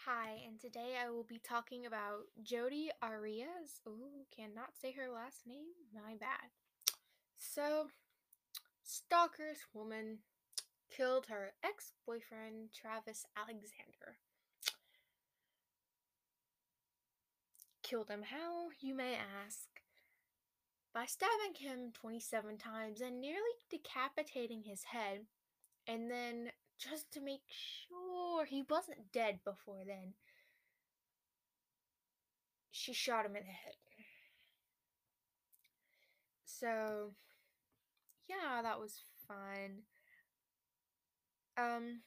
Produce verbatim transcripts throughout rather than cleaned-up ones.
Hi, and today I will be talking about Jodi Arias. Ooh, cannot say her last name. My bad. So, stalker's woman killed her ex-boyfriend Travis Alexander. Killed him how, you may ask? By stabbing him twenty-seven times and nearly decapitating his head, and then just to make sure he wasn't dead before then, she shot him in the head. So, yeah, that was fun. Um,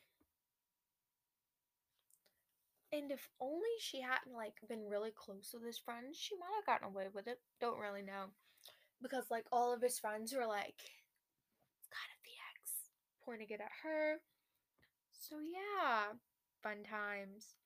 and if only she hadn't like been really close with his friends, she might have gotten away with it. Don't really know. Because like all of his friends were like, it's gotta be X, pointing it at her. So yeah, fun times.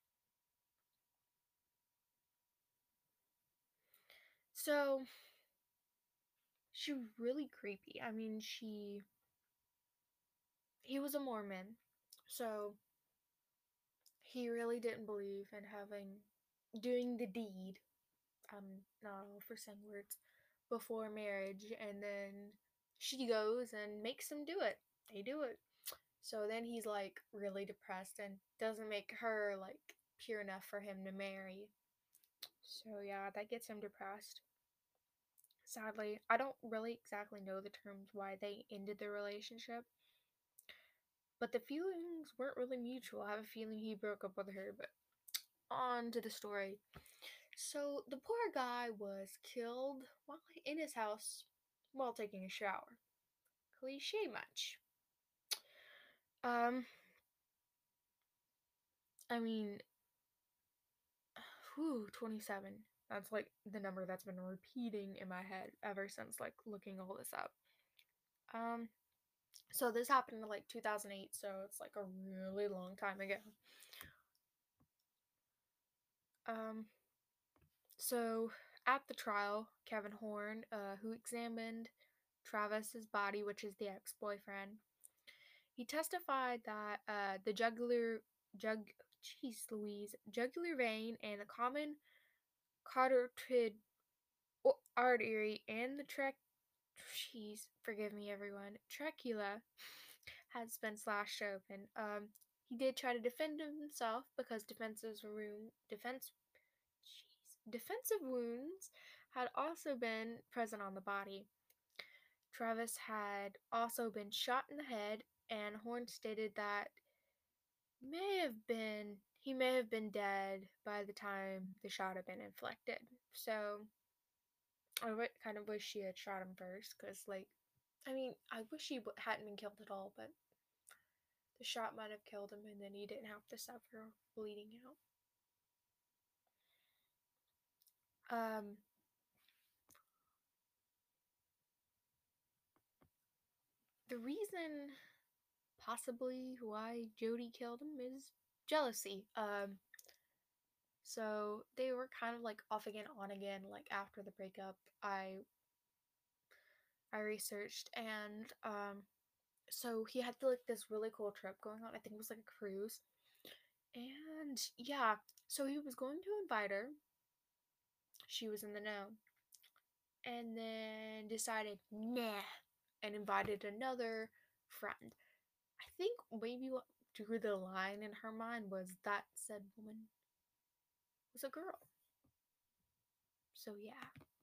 So she really creepy. I mean, she he was a Mormon, so he really didn't believe in having doing the deed. I'm not all for saying words before marriage, and then she goes and makes him do it. They do it. So then he's like really depressed and doesn't make her like pure enough for him to marry. So yeah, that gets him depressed. Sadly, I don't really exactly know the terms why they ended the relationship, but the feelings weren't really mutual. I have a feeling he broke up with her, but on to the story. So the poor guy was killed while in his house while taking a shower. Cliche much. Um, I mean, whew, twenty-seven. That's like the number that's been repeating in my head ever since like looking all this up. Um, so this happened in like two thousand eight, so it's like a really long time ago. Um, so at the trial, Kevin Horn, uh, who examined Travis's body, which is the ex-boyfriend, he testified that uh, the jugular jug, jeez Louise, jugular vein and the common carotid o- artery and the trac, jeez, forgive me everyone, trachea has been slashed open. Um, he did try to defend himself because defensive wound defense, jeez, defensive wounds had also been present on the body. Travis had also been shot in the head, and Horn stated that may have been he may have been dead by the time the shot had been inflicted. So I w- kind of wish she had shot him first, because like, I mean, I wish he w- hadn't been killed at all, but the shot might have killed him, and then he didn't have to suffer bleeding out. Um, the reason possibly why Jody killed him is jealousy. Um, so they were kind of like off again, on again. Like after the breakup, I I researched, and um so he had like this really cool trip going on. I think it was like a cruise. And yeah, so he was going to invite her. She was in the know. And then decided, nah, and invited another friend. I think maybe what drew the line in her mind was that said woman was a girl. So yeah.